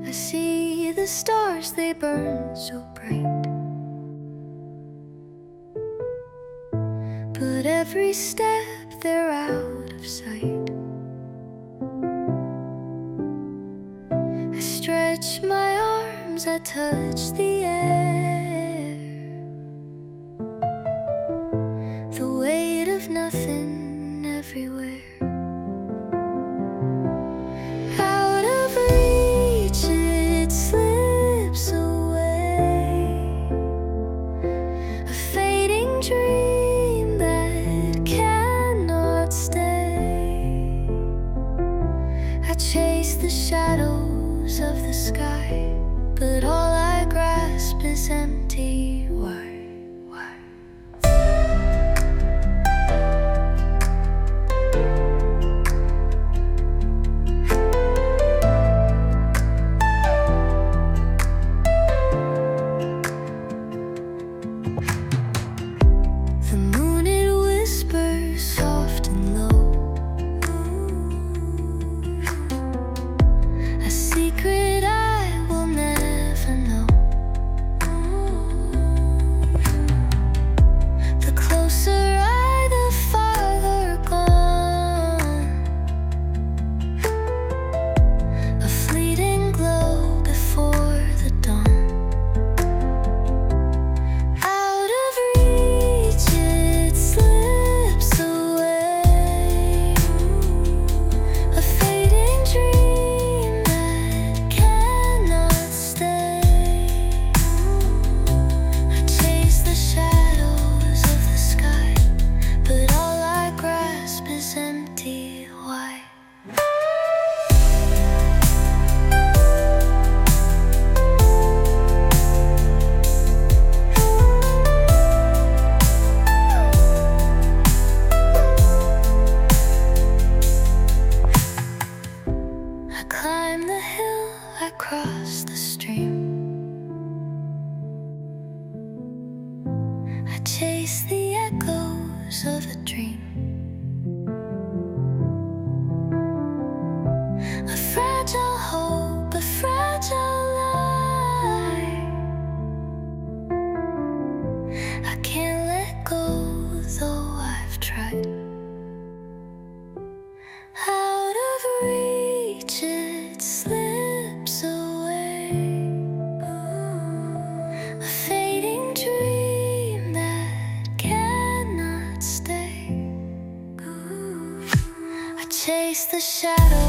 I see the stars, they burn so bright, but every step they're out of sight. I stretch my arms, I touch the air, the weight of nothing everywhere. Out of reach, it slips away, a fading dream that cannot stay. I chase the shadows of the sky, but all I grasp is empty. Why? The moon, it whispers soft and low, a secret I will never know. The closer I, the farther gone, a fleeting glow before the dawn. Out of reach, it slips away, a fading dream that cannot stay. I chase the shadows of the sky, but all I grasp is empty. Why? I climb the hill, I cross the stream, I chase the echoes of a dream, a fragile hope, a fragile lie. I can't let go, though I've tried. Out of reach, it slips away, a fading dream that cannot stay. I chase the shadow